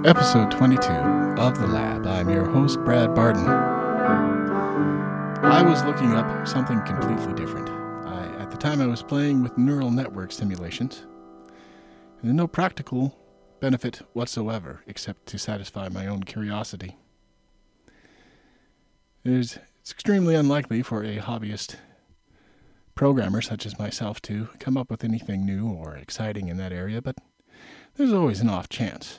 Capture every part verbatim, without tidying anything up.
Episode twenty-two of The Lab. I'm your host, Brad Barden. I was looking up something completely different. I, at the time, I was playing with neural network simulations. And there's no practical benefit whatsoever, except to satisfy my own curiosity. There's, it's extremely unlikely for a hobbyist programmer such as myself to come up with anything new or exciting in that area, but there's always an off chance.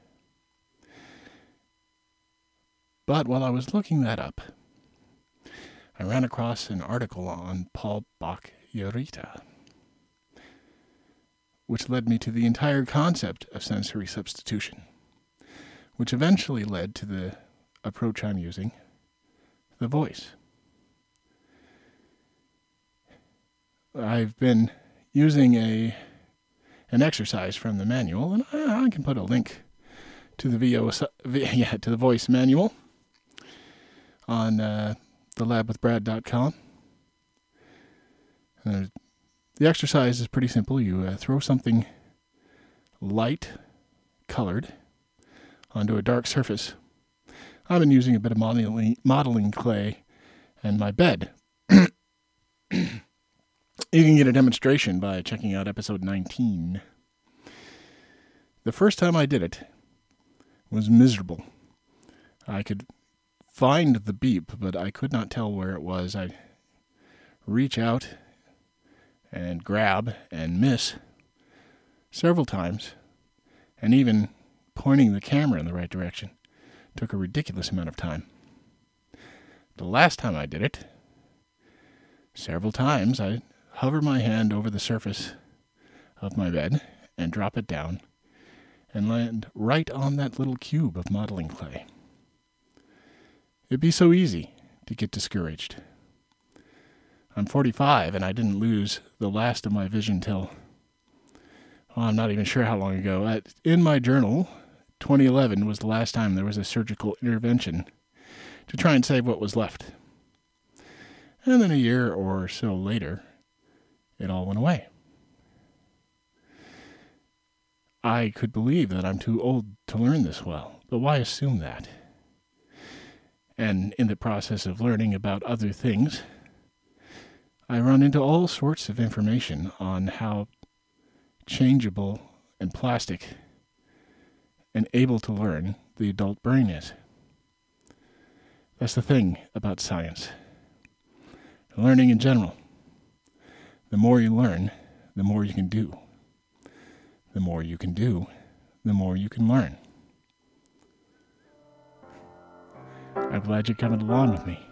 But while I was looking that up, I ran across an article on Paul Bach-y-Rita, which led me to the entire concept of sensory substitution, which eventually led to the approach I'm using, the voice. I've been using a an exercise from the manual, and I, I can put a link to the V O, yeah, to the voice manual on uh, the lab with brad dot com. Uh, the exercise is pretty simple. You uh, throw something light colored onto a dark surface. I've been using a bit of modeling, modeling clay and my bed. You can get a demonstration by checking out episode nineteen. The first time I did it was miserable. I could find the beep, but I could not tell where it was. I'd reach out and grab and miss several times, and even pointing the camera in the right direction took a ridiculous amount of time. The last time I did it, several times I hover my hand over the surface of my bed and drop it down and land right on that little cube of modeling clay. It'd be so easy to get discouraged. I'm forty-five and I didn't lose the last of my vision till, oh, I'm not even sure how long ago. At, in my journal, twenty eleven was the last time there was a surgical intervention to try and save what was left. And then a year or so later, it all went away. I could believe that I'm too old to learn this well, but why assume that? And in the process of learning about other things, I run into all sorts of information on how changeable and plastic and able to learn the adult brain is. That's the thing about science. Learning in general. The more you learn, the more you can do. The more you can do, the more you can learn. I'm glad you're coming along with me.